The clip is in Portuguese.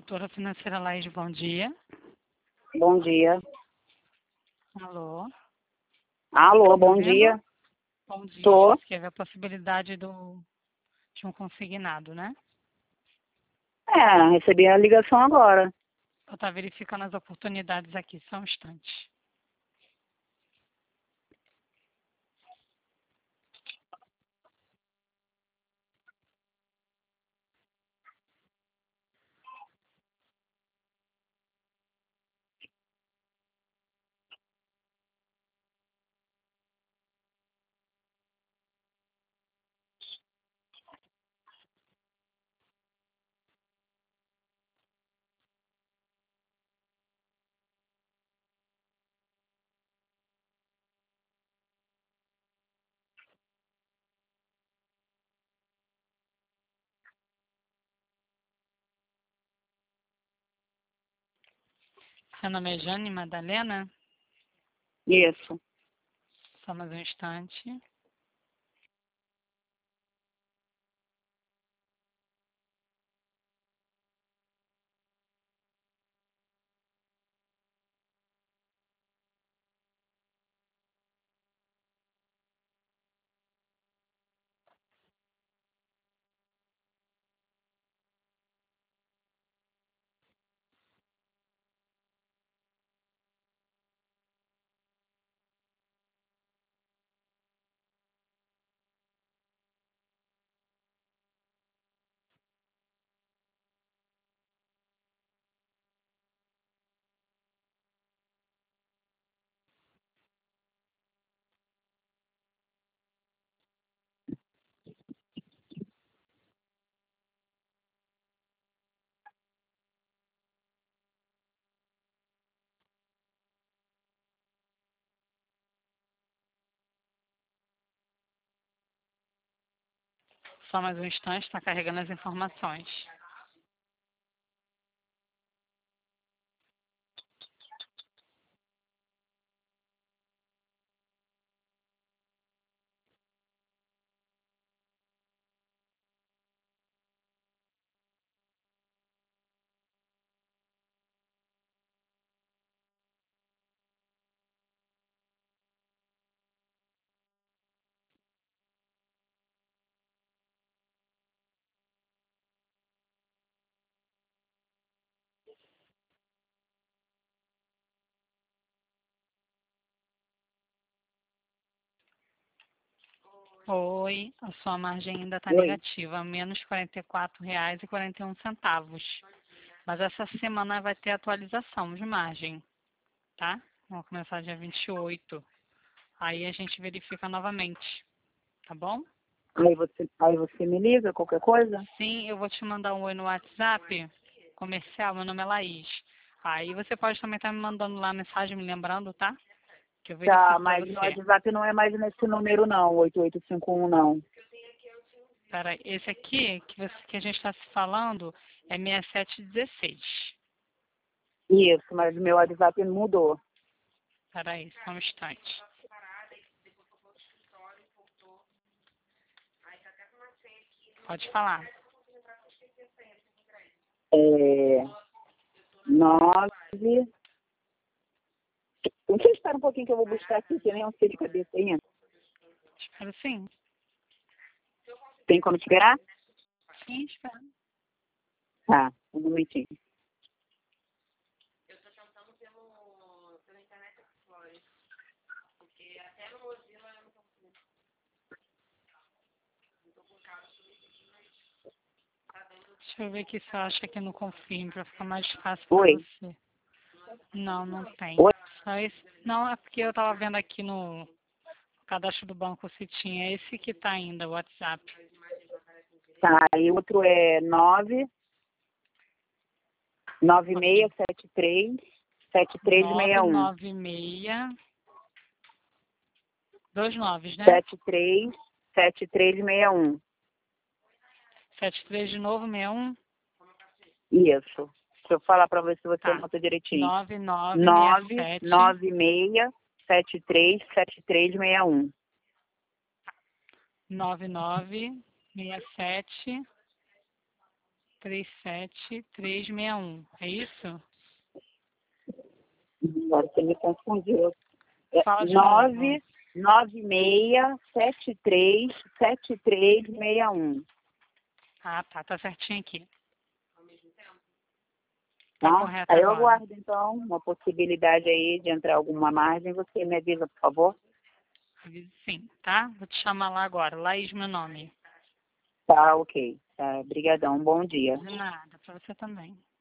Consultora financeira Laís, bom dia. Bom dia. Alô? Alô, Tá me bom ouvindo? dia. Bom dia. Tô. Você quer ver a possibilidade de um consignado, né? Recebi a ligação agora. Eu estou verificando as oportunidades aqui, só um instante. Seu nome é Jane Madalena? Isso. Só mais um instante. Só mais um instante, está carregando as informações. Oi, a sua margem ainda está Oi. negativa, menos R$ 44,41. Mas essa semana vai ter atualização de margem, tá? Vamos começar dia 28. Aí a gente verifica novamente, tá bom? Aí você me liga, qualquer coisa? Sim, eu vou te mandar um oi no WhatsApp comercial, meu nome é Laís. Aí você pode também estar me mandando lá mensagem me lembrando, tá? Que eu verifico Tá, pra mas meu você. WhatsApp não é mais nesse número não, 8851 não. Pera, esse aqui que a gente está se falando é 6716. Isso, mas meu WhatsApp mudou. Pera aí, só um instante. Pode falar. É... 9... Você espera um pouquinho que eu vou buscar aqui, que eu nem sei de cabeça ainda. Espero sim. Tem como esperar? Sim, espero. Tá, um momentinho. Deixa eu ver aqui se eu acho aqui no Confirme para ficar mais fácil para Oi. você. Não, não tem. Oi. Só esse. Não, é porque eu estava vendo aqui no cadastro do banco se tinha esse que tá ainda, o WhatsApp. Tá, e o outro é 9673 7361. 996. Dois noves, né? 7361. 73 de novo, 61. Isso. Deixa eu falar para ver se você Tá. anota direitinho. 9967. 996737361. 9967 37361. É isso? Agora você me confundiu. Fala de novo. 996737361. Ah, tá certinho aqui. Tá? Tá correto Aí eu agora. aguardo, então, uma possibilidade aí de entrar alguma margem. Você me avisa, por favor. Aviso sim, tá? Vou te chamar lá agora. Laís, meu nome. Tá, ok. Tá, brigadão. Bom dia. De nada, pra você também.